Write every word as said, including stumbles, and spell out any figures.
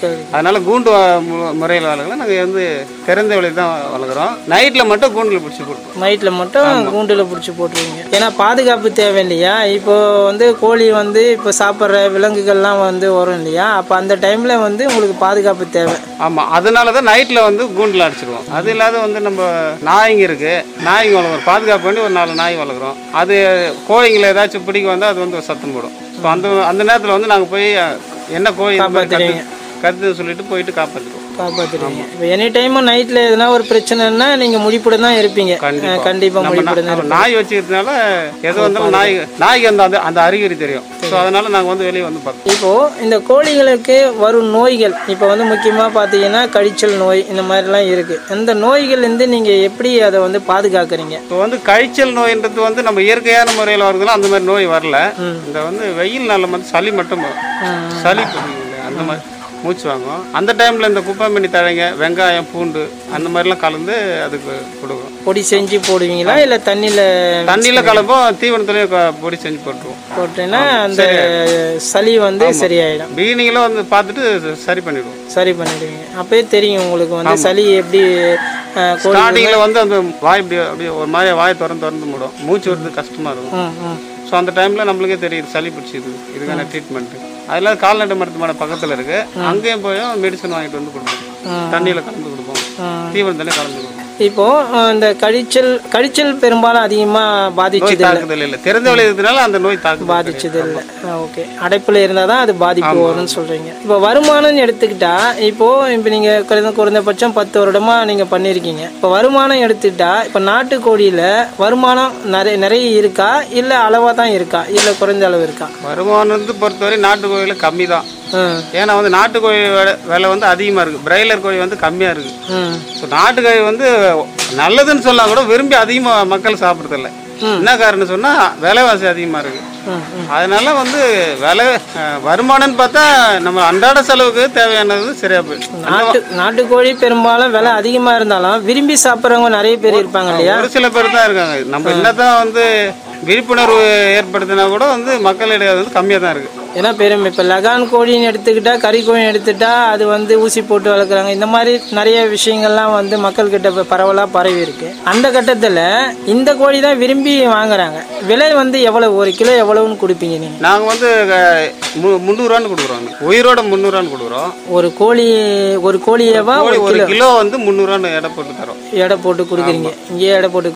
அதனால கூண்டு முறையில் வளர்க்கலாம். நாங்கள் வந்து திறந்த வெளியில் தான் வளர்க்குறோம். நைட்டில் மட்டும் கூண்டில் பிடிச்சி போட்டுருவோம். நைட்டில் மட்டும் கூண்டில் பிடிச்சி போட்டுருவீங்க. ஏன்னா பாதுகாப்பு தேவை இல்லையா? இப்போ வந்து கோழி வந்து இப்போ சாப்பிட்ற விலங்குகள்லாம் வந்து வரும் இல்லையா? அப்போ அந்த டைமில் வந்து உங்களுக்கு பாதுகாப்பு தேவை. ஆமாம், அதனால தான் நைட்டில் வந்து கூண்டில் அடிச்சிடுவோம். அது இல்லாத வந்து நம்ம நாய்ங்க இருக்குது, நாய்ங்க வளர்க்குறோம். பாதுகாப்பு பண்ணி ஒரு நாலு நாய் வளர்க்குறோம். அது கோழிங்களை ஏதாச்சும் பிடிக்க வந்தால் அது வந்து சத்தம் போடும். ஸோ அந்த அந்த நேரத்தில் வந்து நாங்கள் போய் என்ன கோழி கருத்து சொல்லிட்டு போயிட்டு காப்பாற்றிடுவோம். காப்பாற்றிடுவீங்க. இப்போ எனி டைமும் நைட்டில் எதுனா ஒரு பிரச்சனைன்னா நீங்கள் முழிப்புட தான் இருப்பீங்க. கண்டிப்பாக முழிப்புட தான். நாய் வச்சுக்கிறதுனால எது வந்தாலும் நாய் நாய்க்கு அந்த அந்த அந்த அறிகுறி தெரியும். ஸோ அதனால நாங்கள் வந்து வெளியே வந்து பார்த்தோம். இப்போது இந்த கோழிகளுக்கு வரும் நோய்கள் இப்போ வந்து முக்கியமாக பார்த்தீங்கன்னா கழிச்சல் நோய் இந்த மாதிரிலாம் இருக்குது. இந்த நோய்கள்லேருந்து நீங்கள் எப்படி அதை வந்து பாதுகாக்கிறீங்க? இப்போ வந்து கழிச்சல் நோய்ன்றது வந்து நம்ம இயற்கையான முறையில் வருதுன்னா அந்த மாதிரி நோய் வரல. இந்த வந்து வெயில் நாளில் வந்து சளி மட்டும் சளி அந்த மாதிரி மூச்சு வாங்கும். அந்த டைமில் இந்த குப்பைமணி தழைங்க, வெங்காயம், பூண்டு அந்த மாதிரிலாம் கலந்து அதுக்கு கொடுக்கும். பொடி செஞ்சு போடுவீங்களா இல்லை தண்ணியில்? தண்ணியில் கலப்போம், தீவனத்துலேயும் பொடி செஞ்சு போட்டுருவோம். போட்டேன்னா அந்த சளி வந்து சரியாயிடும். பிகினிங்கில் வந்து பார்த்துட்டு சரி பண்ணிடுவோம். சரி பண்ணிடுவீங்க. அப்போயே தெரியும் உங்களுக்கு வந்து சளி எப்படி. ஸ்டார்டிங்கில் வந்து அந்த வாய் இப்படி அப்படியே ஒரு மாதிரி வாய் திறந்து திறந்து மூடும், மூச்சு வருது கஷ்டமாக இருக்கும். ஸோ அந்த டைமில் நம்மளுக்கே தெரியுது சளி பிடிச்சிது, இதுக்கான ட்ரீட்மெண்ட்டு. அதில் கால்நடை மருத்துவமனை பக்கத்தில் இருக்குது, அங்கேயும் போய் மெடிசன் வாங்கிட்டு வந்து கொடுப்போம். தண்ணியில் கலந்து கொடுப்போம், தீவனம் தண்ணி கலந்து கொடுப்போம். இப்போ இந்த கழிச்சல் கழிச்சல் பெரும்பாலும் அதிகமாக பாதிச்சது இல்லை. திறந்த வெளி இருக்கிறதுனால அந்த நோய் தாக்கு பாதிச்சது இல்லை. ஓகே, அடைப்பில் இருந்தால் தான் அது பாதிப்பு வரும்னு சொல்கிறீங்க. இப்போ வருமானம்னு எடுத்துக்கிட்டா இப்போ இப்போ நீங்கள் குறைந்த குறைந்தபட்சம் பத்து வருடமாக நீங்கள் பண்ணியிருக்கீங்க. இப்போ வருமானம் எடுத்துக்கிட்டா இப்போ நாட்டுக்கோழியில் வருமானம் நிறைய நிறைய இருக்கா இல்லை அளவாக தான் இருக்கா இல்லை குறைந்த அளவு இருக்கா? வருமானத்தை பொறுத்தவரை நாட்டுக்கோழியில் கம்மி தான். ஏன்னா வந்து நாட்டுக்கோழி விலை வந்து அதிகமாக இருக்குது, பிராய்லர் கோழி வந்து கம்மியாக இருக்குது. ஸோ நாட்டுக்கோழி வந்து நல்லதுன்னு சொல்லலாம் கூட விரும்பி அதிகமாக மக்கள் சாப்பிட்றதில்ல. என்ன காரணம் சொன்னால் விலைவாசி அதிகமாக இருக்குது. அதனால வந்து விலை வருமானம்னு பார்த்தா நம்ம அன்றாட செலவுக்கு தேவையானது சரியா போயிடும். நாட்டு நாட்டுக்கோழி பெரும்பாலும் விலை அதிகமாக இருந்தாலும் விரும்பி சாப்பிட்றவங்க நிறைய பேர் இருப்பாங்க இல்லையா? ஒரு சில பேர் தான் இருக்காங்க. நம்ம என்னதான் வந்து விழிப்புணர்வு ஏற்படுத்தினா கூட வந்து மக்களிடையே வந்து கம்மியாக தான் இருக்குது. ஏன்னா பெரும் இப்போ லகான் கோழின்னு எடுத்துக்கிட்டா, கறி கோழின்னு எடுத்துக்கிட்டா அது வந்து ஊசி போட்டு வளர்க்குறாங்க. இந்த மாதிரி நிறைய விஷயங்கள்லாம் வந்து மக்கள்கிட்ட பரவலாக பரவி இருக்கு. அந்த கட்டத்தில் இந்த கோழி தான் விரும்பி வாங்குறாங்க. விலை வந்து எவ்வளவு, ஒரு கிலோ எவ்வளவுன்னு கொடுப்பீங்க நீங்கள்? நாங்கள் வந்து முந்நூறுவான்னு கொடுக்குறோம், உயிரோட முந்நூறுவான்னு கொடுக்குறோம். ஒரு கோழி ஒரு கோழியவா ஒரு கிலோ வந்து முந்நூறுவான்னு எடை போட்டு தரோம். எடை போட்டு கொடுக்குறீங்க, இங்கேயே எடை போட்டு